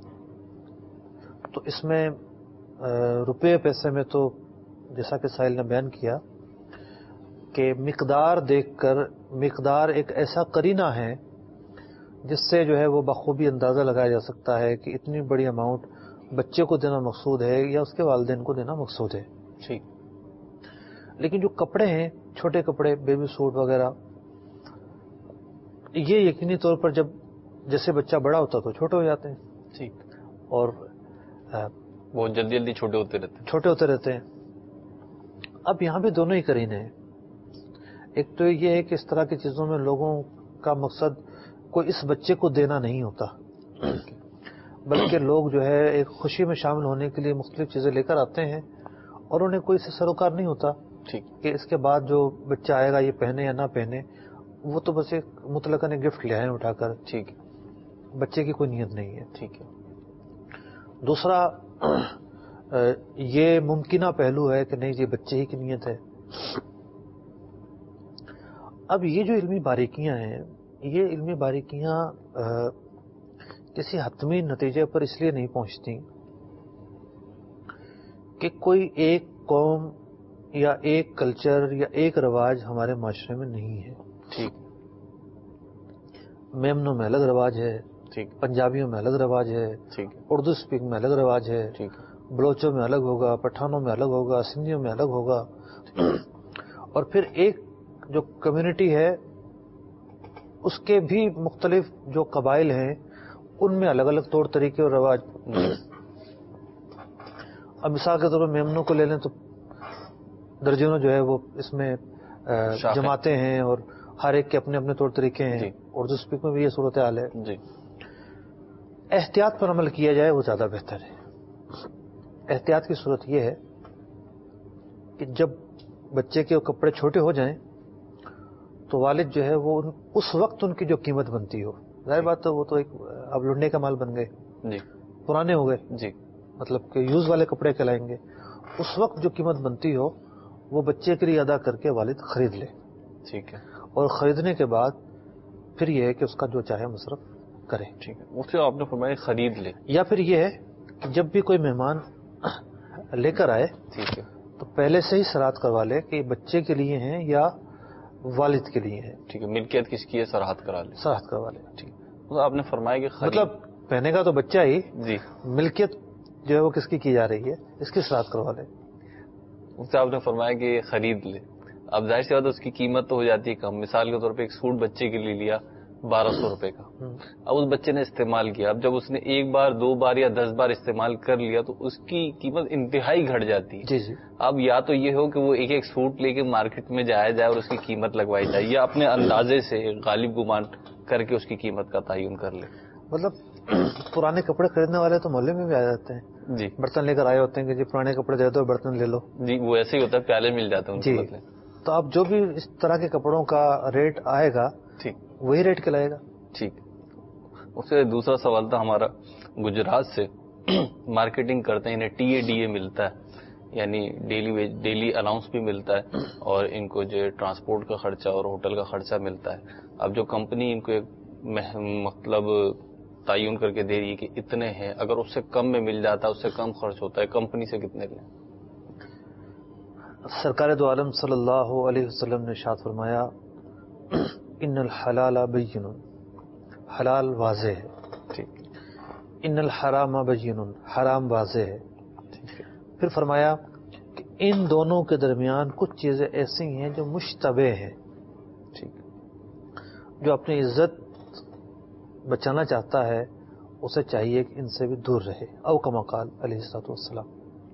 تو اس میں روپے پیسے میں تو جیسا کہ سائل نے بیان کیا کہ مقدار دیکھ کر, مقدار ایک ایسا قرینہ ہے جس سے جو ہے وہ بخوبی اندازہ لگایا جا سکتا ہے کہ اتنی بڑی اماؤنٹ بچے کو دینا مقصود ہے یا اس کے والدین کو دینا مقصود ہے. ٹھیک. لیکن جو کپڑے ہیں, چھوٹے کپڑے, بیبی سوٹ وغیرہ, یہ یقینی طور پر جب جیسے بچہ بڑا ہوتا تو چھوٹے ہو جاتے ہیں. ٹھیک. اور بہت جلدی جلدی چھوٹے ہوتے رہتے ہیں. اب یہاں بھی دونوں ہی قرینے ہیں. ایک تو یہ ہے کہ اس طرح کی چیزوں میں لوگوں کا مقصد کوئی اس بچے کو دینا نہیں ہوتا, بلکہ لوگ جو ہے ایک خوشی میں شامل ہونے کے لیے مختلف چیزیں لے کر آتے ہیں اور انہیں کوئی سے سروکار نہیں ہوتا کہ اس کے بعد جو بچہ آئے گا یہ پہنے یا نہ پہنے, وہ تو بس ایک مطلقاً ایک گفٹ لے آئے اٹھا کر. ٹھیک. بچے کی کوئی نیت نہیں ہے. ٹھیک ہے. دوسرا یہ ممکنہ پہلو ہے کہ نہیں یہ بچے ہی کی نیت ہے. اب یہ جو علمی باریکیاں ہیں, یہ علمی باریکیاں کسی حتمی نتیجے پر اس لیے نہیں پہنچتی کہ کوئی ایک قوم یا ایک کلچر یا ایک رواج ہمارے معاشرے میں نہیں ہے. ٹھیک. میمنوں میں الگ رواج ہے, ٹھیک, پنجابیوں میں الگ رواج ہے, ٹھیک, اردو اسپیک میں الگ رواج ہے, ٹھیک, بلوچوں میں الگ ہوگا, پٹھانوں میں الگ ہوگا, سندھیوں میں الگ ہوگا, اور پھر ایک جو کمیونٹی ہے اس کے بھی مختلف جو قبائل ہیں ان میں الگ الگ طور طریقے اور رواج. اب مثال کے طور پر میمنوں کو لے لیں تو درجنوں جو ہے وہ اس میں جماعتیں ہیں اور ہر ایک کے اپنے اپنے طور طریقے ہیں. اردو اسپیک میں بھی یہ صورتحال ہے. احتیاط پر عمل کیا جائے وہ زیادہ بہتر ہے. احتیاط کی صورت یہ ہے کہ جب بچے کے کپڑے چھوٹے ہو جائیں تو والد جو ہے وہ اس وقت ان کی جو قیمت بنتی ہو, ظاہر بات تو وہ تو ایک اب لڑنے کا مال بن گئے, پرانے ہو گئے, مطلب کہ یوز والے کپڑے کہلائیں گے, اس وقت جو قیمت بنتی ہو وہ بچے کے لیے ادا کر کے والد خرید لے. ٹھیک ہے. اور خریدنے کے بعد پھر یہ ہے کہ اس کا جو چاہے مصرف کرے. ٹھیک ہے. اس سے آپ نے فرمایا خرید لے, یا پھر یہ ہے کہ جب بھی کوئی مہمان لے کر آئے ٹھیک ہے تو پہلے سے ہی سراحت کروا لے کہ بچے کے لیے ہیں یا والد کے لیے ہیں. ٹھیک ہے. ملکیت کس کی ہے سراحت کرا لے, سراحت کروا لے. ٹھیک. آپ نے فرمایا کہ مطلب پہنے کا تو بچہ ہی, جی, ملکیت جو ہے وہ کس کی جا رہی ہے اس کی سراحت کروا لے. اس سے آپ نے فرمایا کہ خرید لے. اب ظاہر سی بات ہے اس کی قیمت تو ہو جاتی ہے کم. مثال کے طور پہ ایک سوٹ بچے کے لیے لیا 1200 روپے کا, اب اس بچے نے استعمال کیا, اب جب اس نے ایک بار 2 بار یا 10 بار استعمال کر لیا تو اس کی قیمت انتہائی گھٹ جاتی ہے. جی. اب یا تو یہ ہو کہ وہ ایک ایک سوٹ لے کے مارکیٹ میں جایا جائے اور اس کی قیمت لگوائی جائے, یا اپنے اندازے سے غالب گمان کر کے اس کی قیمت کا تعین کر لے. مطلب پرانے کپڑے خریدنے والے تو محلے میں بھی آ جاتے ہیں, جی, برتن لے کر آئے ہوتے ہیں کہ جی پرانے کپڑے دے دو, برتن لے لو. جی, وہ ایسے ہی ہوتا ہے, پیالے مل جاتے ہیں جی. تو اب جو بھی اس طرح کے کپڑوں کا ریٹ آئے گا ٹھیک وہی ریٹ کہلائے گا. ٹھیک. اس سے دوسرا سوال تھا ہمارا, گجرات سے مارکیٹنگ کرتے ہیں, انہیں ٹی اے ڈی اے ملتا ہے, یعنی ڈیلی الاؤنس بھی ملتا ہے اور ان کو جو ٹرانسپورٹ کا خرچہ اور ہوٹل کا خرچہ ملتا ہے. اب جو کمپنی ان کو ایک مطلب تعین کر کے دے رہی ہے کہ اتنے ہیں، اگر اس سے کم میں مل جاتا ہے، اس سے کم خرچ ہوتا ہے، کمپنی سے کتنے لیں؟ سرکار دو عالم صلی اللہ علیہ وسلم نے ارشاد فرمایا ان الحلال بین، حلال واضح ہے. ٹھیک. ان الحرام بین، حرام واضح ہے. پھر فرمایا کہ ان دونوں کے درمیان کچھ چیزیں ایسی ہیں جو مشتبہ ہیں. ٹھیک. جو اپنی عزت بچانا چاہتا ہے اسے چاہیے کہ ان سے بھی دور رہے. او کما قال علیہ الصلوۃ والسلام.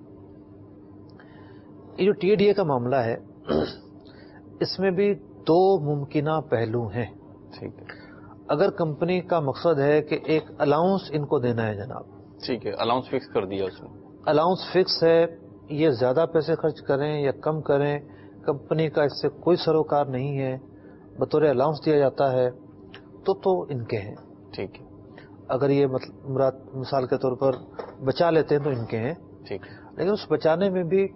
یہ جو ٹی ڈی اے کا معاملہ ہے اس میں بھی دو ممکنہ پہلو ہیں. ٹھیک ہے. اگر کمپنی کا مقصد ہے کہ ایک الاؤنس ان کو دینا ہے جناب، ٹھیک ہے، الاؤنس فکس کر دیا اس میں، الاؤنس فکس ہے، یہ زیادہ پیسے خرچ کریں یا کم کریں کمپنی کا اس سے کوئی سروکار نہیں ہے، بطور الاؤنس دیا جاتا ہے تو ان کے ہیں. ٹھیک ہے. اگر یہ مراد مثال کے طور پر بچا لیتے ہیں تو ان کے ہیں. ٹھیک. لیکن اس بچانے میں بھی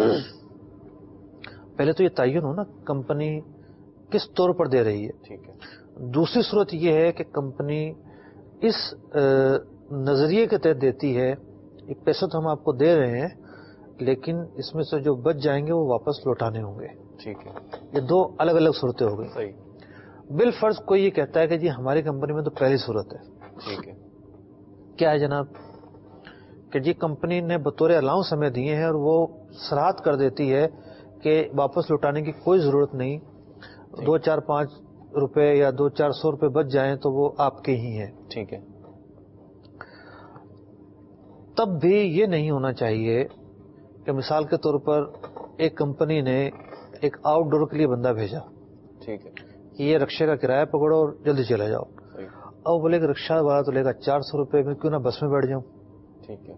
پہلے تو یہ تعین ہو نا کمپنی کس طور پر دے رہی ہے. ٹھیک ہے. دوسری صورت یہ ہے کہ کمپنی اس نظریے کے تحت دیتی ہے ایک پیسہ تو ہم آپ کو دے رہے ہیں لیکن اس میں سے جو بچ جائیں گے وہ واپس لوٹانے ہوں گے. ٹھیک ہے. یہ دو الگ الگ صورتیں ہو گئی. صحیح. بالفرض کوئی یہ کہتا ہے کہ جی ہماری کمپنی میں تو پہلی صورت ہے. ٹھیک ہے. کیا ہے جناب کہ جی کمپنی نے بطور الاؤنس ہمیں دیے ہیں اور وہ صراحت کر دیتی ہے کہ واپس لوٹانے کی کوئی ضرورت نہیں، 2-4-5 روپے یا 200-400 روپے بچ جائیں تو وہ آپ کے ہی ہیں. ٹھیک ہے. تب بھی یہ نہیں ہونا چاہیے کہ مثال کے طور پر ایک کمپنی نے ایک آؤٹ ڈور کے لیے بندہ بھیجا. ٹھیک ہے. کہ یہ رکشے کا کرایہ پکڑو اور جلدی چلا جاؤ. اب بولے کہ رکشہ والا تو لے گا 400 روپے، میں کیوں نہ بس میں بیٹھ جاؤں. ٹھیک ہے.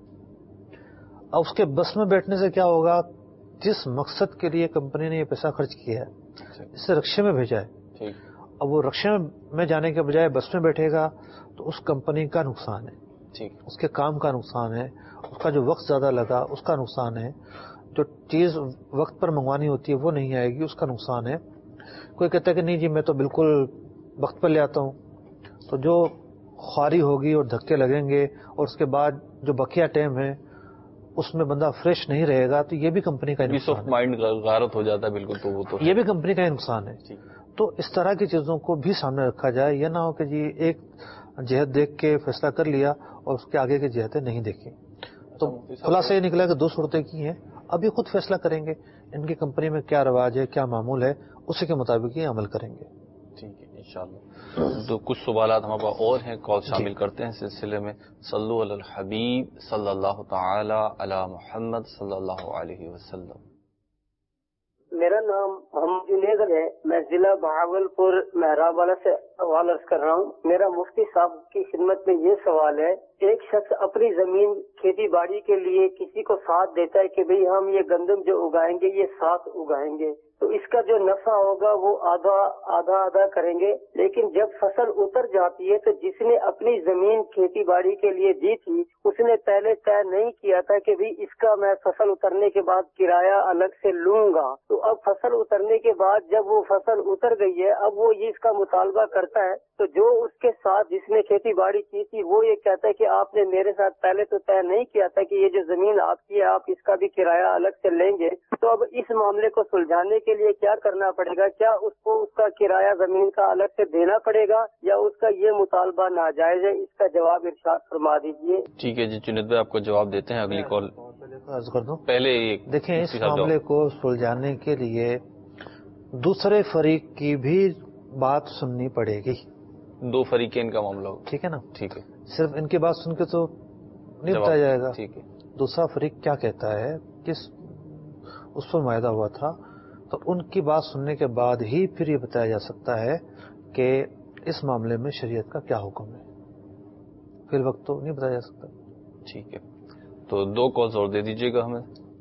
اب اس کے بس میں بیٹھنے سے کیا ہوگا، جس مقصد کے لیے کمپنی نے یہ پیسہ خرچ کیا ہے اس سے رکشے میں بھیجا ہے. ٹھیک. اب وہ رکشے میں جانے کے بجائے بس میں بیٹھے گا تو اس کمپنی کا نقصان ہے. ٹھیک. اس کے کام کا نقصان ہے، اس کا جو وقت زیادہ لگا اس کا نقصان ہے، جو چیز وقت پر منگوانی ہوتی ہے وہ نہیں آئے گی اس کا نقصان ہے. کوئی کہتا ہے کہ نہیں جی میں تو بالکل وقت پر لے آتا ہوں، تو جو خواری ہوگی اور دھکے لگیں گے اور اس کے بعد جو بقیہ ٹائم ہے اس میں بندہ فریش نہیں رہے گا تو یہ بھی کمپنی کا پیس آف مائنڈ غارت ہو جاتا ہے. بالکل. تو وہ تو یہ بھی کمپنی کا نقصان ہے. تو اس طرح کی چیزوں کو بھی سامنے رکھا جائے، یہ نہ ہو کہ جی ایک جہت دیکھ کے فیصلہ کر لیا اور اس کے آگے کی جہتیں نہیں دیکھی. تو خلاصہ یہ نکلا کہ دو صورتیں کی ہیں، اب یہ خود فیصلہ کریں گے ان کی کمپنی میں کیا رواج ہے کیا معمول ہے، اسی کے مطابق یہ عمل کریں گے. ٹھیک ہے انشاءاللہ. تو کچھ سوالات ہمارے پاس اور ہیں، کال شامل کرتے ہیں سلسلے میں. صلو علی الحبیب صلی اللہ تعالی علی محمد صلی اللہ علیہ وسلم. میرا نام محمد جنید ہے، میں ضلع بہاولپور محراب والا سے سوال عرض کر رہا ہوں. میرا مفتی صاحب کی خدمت میں یہ سوال ہے، ایک شخص اپنی زمین کھیتی باڑی کے لیے کسی کو ساتھ دیتا ہے کہ بھئی ہم یہ گندم جو اگائیں گے یہ ساتھ اگائیں گے، تو اس کا جو نفع ہوگا وہ آدھا کریں گے. لیکن جب فصل اتر جاتی ہے تو جس نے اپنی زمین کھیتی باڑی کے لیے دی تھی اس نے پہلے طے نہیں کیا تھا کہ بھی اس کا میں فصل اترنے کے بعد کرایہ الگ سے لوں گا. تو اب فصل اترنے کے بعد جب وہ فصل اتر گئی ہے اب وہ یہ اس کا مطالبہ کرتا ہے، تو جو اس کے ساتھ جس نے کھیتی باڑی کی تھی وہ یہ کہتا ہے کہ آپ نے میرے ساتھ پہلے تو طے نہیں کیا تھا کہ یہ جو زمین آپ کی ہے آپ اس کا بھی کرایہ الگ سے لیں گے. تو اب اس معاملے کو سلجھانے کے لیے کیا کرنا پڑے گا؟ کیا اس کو اس کا کرایہ زمین کا الگ سے دینا پڑے گا یا اس کا یہ مطالبہ ناجائز ہے؟ اس کا جواب ارشاد فرما دیجیے. ٹھیک ہے جی جنید بھائی آپ کو جواب دیتے ہیں. اگلی کال عرض کر دوں. پہلے دیکھیں اس معاملے کو سلجھانے کے لیے دوسرے فریق کی بھی بات سننی پڑے گی. دو فریقین کا معاملہ ہو. ٹھیک ہے نا. ٹھیک ہے. صرف ان کی بات سن کے تو نہیں بتایا جائے گا. ٹھیک ہے. دوسرا فریق کیا کہتا ہے، کس اس پر معاہدہ ہوا تھا، تو ان کی بات سننے کے بعد ہی پھر یہ بتایا جا سکتا ہے کہ اس معاملے میں شریعت کا کیا حکم ہے. فی الوقت تو نہیں بتایا جا سکتا. ٹھیک ہے. تو دو کالز اور دے دیجیے گا ہمیں.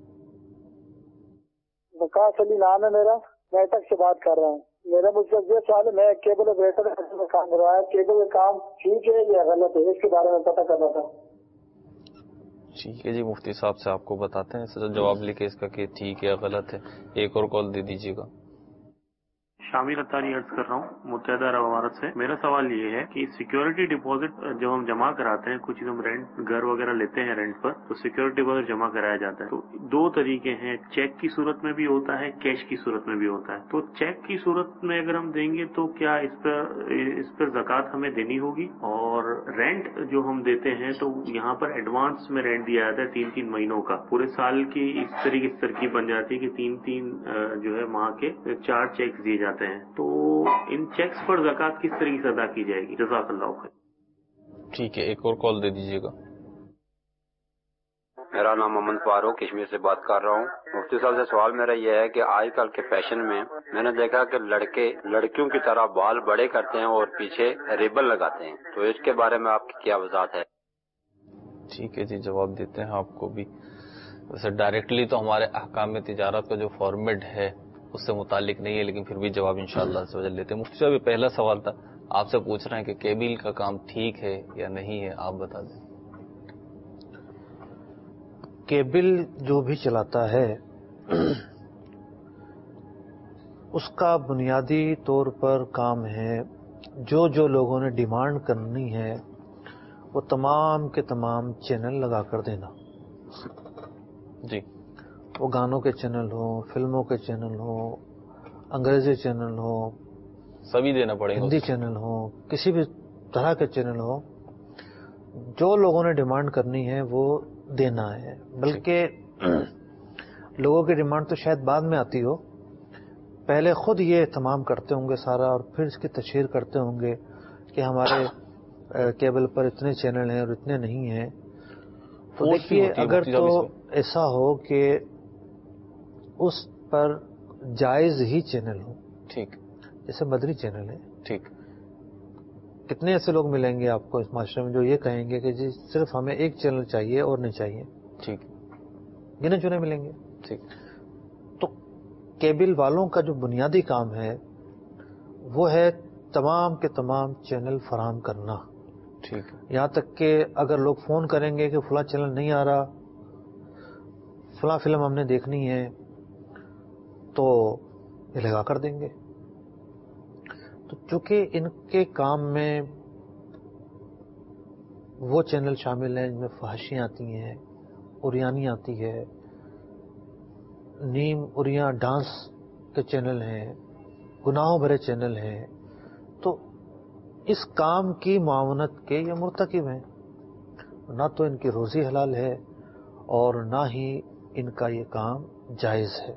وقاص علی نام ہے میرا، میٹک سے بات کر رہا ہوں. میرا مجھ سے یہ سوال ہے، میں کیبل آپریٹر میں کام کر رہا ہے، کیبل کا کام ٹھیک ہے یا غلط ہے اس کے بارے میں پتہ کرنا تھا. ٹھیک ہے جی، مفتی صاحب سے آپ کو بتاتے ہیں سر جواب لکھے اس کا کہ ٹھیک ہے یا غلط ہے. ایک اور کال دے دیجیے گا. شامل اتاری عرض کر رہا ہوں متحدہ عرب امارات سے. میرا سوال یہ ہے کہ سیکیورٹی ڈپازٹ جب ہم جمع کراتے ہیں، کچھ ہم رینٹ گھر وغیرہ لیتے ہیں رینٹ پر، تو سیکیورٹی ڈپازٹ جمع کرایا جاتا ہے. تو دو طریقے ہیں، چیک کی صورت میں بھی ہوتا ہے، کیش کی صورت میں بھی ہوتا ہے. تو چیک کی صورت میں اگر ہم دیں گے تو کیا اس پر زکوٰۃ ہمیں دینی ہوگی؟ اور رینٹ جو ہم دیتے ہیں تو یہاں پر ایڈوانس میں رینٹ دیا جاتا ہے 3 مہینوں کا. پورے سال کی اس طریقے سے ترکیب بن جاتی ہے کہ 3 جو ہے ماہ کے 4 چیک دیے جاتے ہیں. تو ان چیکس پر زکوٰۃ کس طریقے سے ادا کی جائے گی؟ جزاک اللہ خیر. ٹھیک ہے، ایک اور کال دے دیجیے گا. میرا نام محمد فاروق کشمیر سے بات کر رہا ہوں. مفتی صاحب سے سوال میرا یہ ہے کہ آج کل کے فیشن میں نے دیکھا کہ لڑکے لڑکیوں کی طرح بال بڑے کرتے ہیں اور پیچھے ریبن لگاتے ہیں، تو اس کے بارے میں آپ کی کیا وضاحت ہے؟ ٹھیک ہے جی، جواب دیتے ہیں آپ کو بھی. ویسے ڈائریکٹلی تو ہمارے احکام تجارت کا جو فارمیٹ ہے اس سے متعلق نہیں ہے، لیکن پھر بھی جواب انشاءاللہ سے لیتے ہیں. مفتی صاحب یہ پہلا سوال تھا، آپ سے پوچھ رہے ہیں کہ کیبل کا کام ٹھیک ہے یا نہیں ہے، آپ بتا دیں. کیبل جو بھی چلاتا ہے اس کا بنیادی طور پر کام ہے جو لوگوں نے ڈیمانڈ کرنی ہے وہ تمام کے تمام چینل لگا کر دینا. جی، وہ گانوں کے چینل ہوں، فلموں کے چینل ہوں، انگریزی چینل ہوں، سبھی دینا پڑے گا. ہندی چینل ہوں، کسی بھی طرح کے چینل ہوں، جو لوگوں نے ڈیمانڈ کرنی ہے وہ دینا ہے. بلکہ لوگوں کی ڈیمانڈ تو شاید بعد میں آتی ہو، پہلے خود یہ اہتمام کرتے ہوں گے سارا، اور پھر اس کی تشہیر کرتے ہوں گے کہ ہمارے کیبل پر اتنے چینل ہیں اور اتنے نہیں ہیں. تو دیکھیے اگر تو ایسا ہو کہ اس پر جائز ہی چینل ہو، ٹھیک، جیسے مدری چینل ہے، ٹھیک، کتنے ایسے لوگ ملیں گے آپ کو اس معاشرے میں جو یہ کہیں گے کہ جی صرف ہمیں ایک چینل چاہیے اور نہیں چاہیے. ٹھیک، گنے چنے ملیں گے. ٹھیک. تو کیبل والوں کا جو بنیادی کام ہے وہ ہے تمام کے تمام چینل فراہم کرنا. ٹھیک. یہاں تک کہ اگر لوگ فون کریں گے کہ فلاں چینل نہیں آ رہا، فلاں فلم ہم نے دیکھنی ہے، تو یہ لگا کر دیں گے. تو چونکہ ان کے کام میں وہ چینل شامل ہیں جن میں فحاشیاں آتی ہیں، اریانی آتی ہے، نیم اریاں ڈانس کے چینل ہیں، گناہوں بھرے چینل ہیں، تو اس کام کی معاونت کے یہ مرتکب ہیں. نہ تو ان کی روزی حلال ہے اور نہ ہی ان کا یہ کام جائز ہے.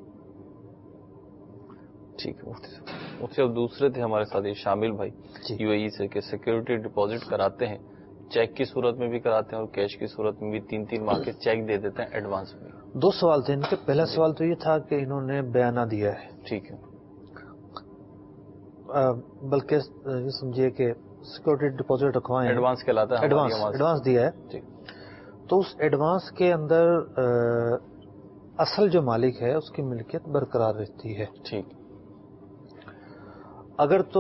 ٹھیک ہے مفتی صاحب دوسرے تھے ہمارے ساتھ یہ شامل بھائی یو اے ای سے کہ سیکیورٹی ڈپازٹ کراتے ہیں، چیک کی صورت میں بھی کراتے ہیں اور کیش کی صورت میں بھی 3 ماہ کے چیک دے دیتے ہیں ایڈوانس میں. 2 سوال تھے ان کے. پہلا سوال تو یہ تھا کہ انہوں نے بیانہ دیا ہے. ٹھیک ہے. بلکہ یہ سمجھیے کہ سیکیورٹی ڈپازٹ رکھوائے ہیں، ایڈوانس کہلاتا ہے، ایڈوانس دیا ہے. تو اس ایڈوانس کے اندر اصل جو مالک ہے اس کی ملکیت برقرار رہتی ہے. ٹھیک. اگر تو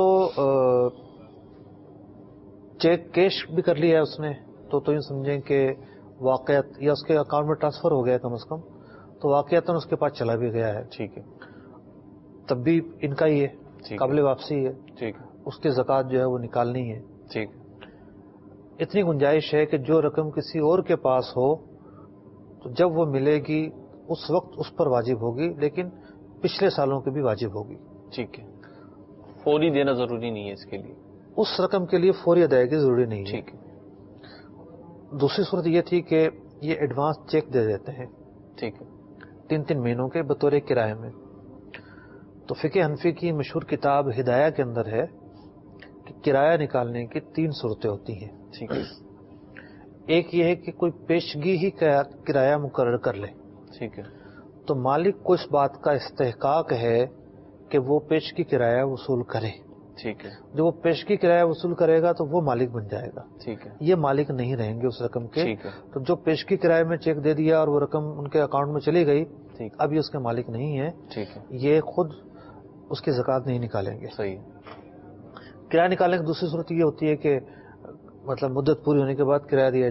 چیک کیش بھی کر لیا ہے اس نے تو یوں سمجھیں کہ واقعات یا اس کے اکاؤنٹ میں ٹرانسفر ہو گیا کم از کم، تو واقعاتاً اس کے پاس چلا بھی گیا ہے. ٹھیک ہے. تب بھی ان کا ہی ہے، قابل واپسی ہے. ٹھیک. اس کی زکوٰۃ جو ہے وہ نکالنی ہے. ٹھیک. اتنی گنجائش ہے کہ جو رقم کسی اور کے پاس ہو تو جب وہ ملے گی اس وقت اس پر واجب ہوگی، لیکن پچھلے سالوں کی بھی واجب ہوگی. ٹھیک ہے. فوری دینا ضروری نہیں ہے اس کے لیے، اس رقم کے لیے فوری ادائیگی ضروری نہیں ہے. ٹھیک ہے. دوسری صورت یہ تھی کہ یہ ایڈوانس چیک دے دیتے ہیں. ٹھیک ہے. 3 مہینوں کے بطور کرائے میں. تو فقہ حنفی کی مشہور کتاب ہدایہ کے اندر ہے کہ کرایہ نکالنے کی 3 صورتیں ہوتی ہیں. ٹھیک ہے. ایک یہ ہے کہ کوئی پیشگی ہی کرایہ مقرر کر لے. ٹھیک ہے. تو مالک کو اس بات کا استحقاق ہے کہ وہ پیشگی کرایہ وصول کرے. ٹھیک ہے. جو وہ پیشگی کرایہ وصول کرے گا تو وہ مالک بن جائے گا. ٹھیک ہے. یہ مالک نہیں رہیں گے اس رقم کے. ٹھیک ہے. تو جو پیشگی کرایہ میں چیک دے دیا اور وہ رقم ان کے اکاؤنٹ میں چلی گئی، اب یہ اس کے مالک نہیں ہے. ٹھیک ہے. یہ خود اس کی زکوٰۃ نہیں نکالیں گے. صحیح. کرایہ نکالنے کی دوسری صورت یہ ہوتی ہے کہ مطلب مدت پوری ہونے کے بعد کرایہ دیا جائے.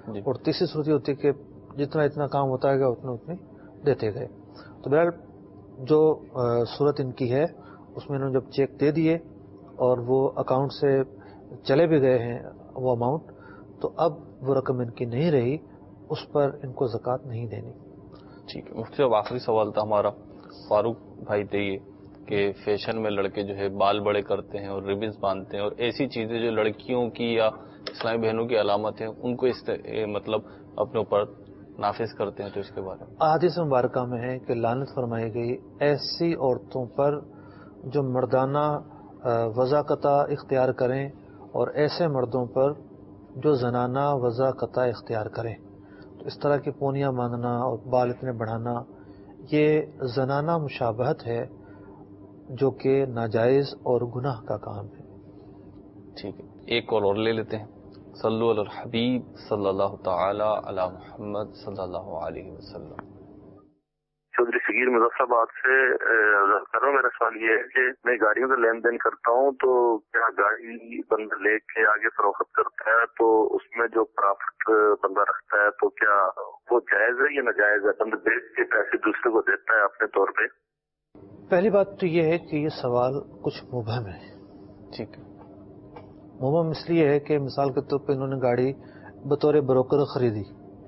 اور تیسری صورت یہ ہوتی ہے کہ جتنا اتنا کام ہوتا گیا اتنا اتنے دیتے گئے. تو بہرحال جو صورت ان کی ہے اس میں انہوں نے جب چیک دے دیے اور وہ اکاؤنٹ سے چلے بھی گئے ہیں وہ اماؤنٹ، تو اب وہ رقم ان کی نہیں رہی، اس پر ان کو زکوٰۃ نہیں دینی. ٹھیک ہے مفتی صاحب، آخری سوال تھا ہمارا فاروق بھائی تھے یہ کہ فیشن میں لڑکے جو ہے بال بڑے کرتے ہیں اور ریبنز باندھتے ہیں اور ایسی چیزیں جو لڑکیوں کی یا اسلامی بہنوں کی علامت ہیں ان کو مطلب اپنے اوپر نافذ کرتے ہیں، تو اس کے بارے میں احادیث مبارکہ میں ہے کہ لعنت فرمائی گئی ایسی عورتوں پر جو مردانہ وضاقتہ اختیار کریں اور ایسے مردوں پر جو زنانہ وضاقتہ اختیار کریں. تو اس طرح کی پونیاں باندھنا اور بال اتنے بڑھانا یہ زنانہ مشابہت ہے جو کہ ناجائز اور گناہ کا کام ہے. ٹھیک ہے، ایک کال اور لے لیتے ہیں. صلو علی الحبیب صلی اللہ تعالی علی محمد صلی اللہ علیہ وسلم. چودھری صغیر مظفر آباد سے کر رہا ہوں. میرا سوال یہ ہے کہ میں گاڑیوں کا لین دین کرتا ہوں، تو کیا گاڑی بندہ لے کے آگے فروخت کرتا ہے تو اس میں جو پرافٹ بندہ رکھتا ہے تو کیا وہ جائز ہے یا ناجائز ہے؟ بندہ بیچ کے پیسے دوسرے کو دیتا ہے اپنے طور پہ. پہلی بات تو یہ ہے کہ یہ سوال کچھ مبہم ہے. ٹھیک ہے، مبہم اس لیے ہے کہ مثال کے طور پہ انہوں نے گاڑی بطور بروکر خریدی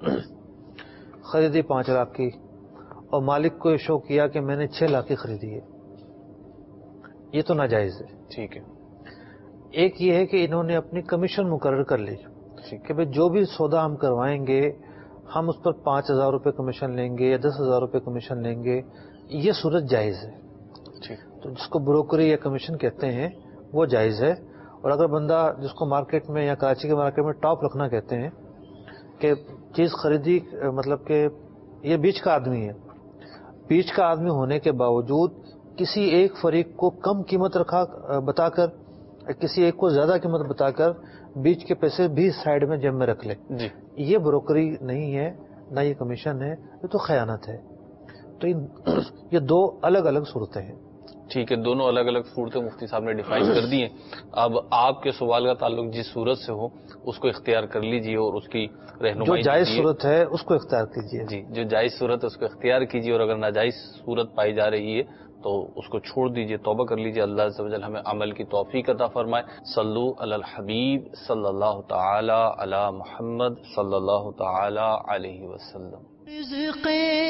5 لاکھ کی اور مالک کو شو کیا کہ میں نے 6 لاکھ کی خریدی ہے، یہ تو ناجائز ہے. ٹھیک ہے. ایک یہ ہے کہ انہوں نے اپنی کمیشن مقرر کر لی کہ بھئی جو بھی سودا ہم کروائیں گے ہم اس پر 5,000 روپے کمیشن لیں گے یا 10,000 روپے کمیشن لیں گے. یہ صورت جائز ہے. تو جس کو بروکری یا کمیشن کہتے ہیں وہ جائز ہے. اور اگر بندہ جس کو مارکیٹ میں یا کراچی کے مارکیٹ میں ٹاپ رکھنا کہتے ہیں کہ چیز خریدی، مطلب کہ یہ بیچ کا آدمی ہے، بیچ کا آدمی ہونے کے باوجود کسی ایک فریق کو کم قیمت بتا کر کسی ایک کو زیادہ قیمت بتا کر بیچ کے پیسے بھی سائڈ میں جیب میں رکھ لے، یہ بروکری نہیں ہے، نہ یہ کمیشن ہے، یہ تو خیانت ہے. تو یہ 2 الگ الگ صورتیں ہیں. ٹھیک ہے، دونوں الگ الگ صورتیں مفتی صاحب نے ڈیفائن کر دی ہیں. اب آپ کے سوال کا تعلق جس صورت سے ہو اس کو اختیار کر لیجئے اور اس کی رہنمائی جو جائز صورت ہے اس کو اختیار کیجیے. جی، جو جائز صورت ہے اس کو اختیار کیجیے، اور اگر ناجائز صورت پائی جا رہی ہے تو اس کو چھوڑ دیجئے، توبہ کر لیجئے. اللہ عز و جل ہمیں عمل کی توفیق عطا فرمائے. صلو علی الحبیب صلی اللہ تعالی علی محمد صلی اللہ تعالی علیہ وسلم. رزق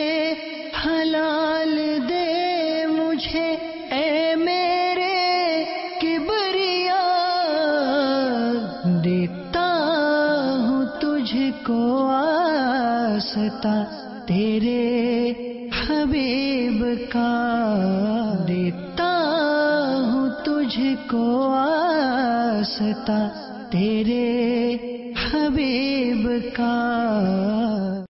حلال دے مجھے اے میرے کبریا، دیتا ہوں تجھ کو واسطہ تیرے حبیب کا، دیتا ہوں تجھ کو واسطہ تیرے حبیب کا.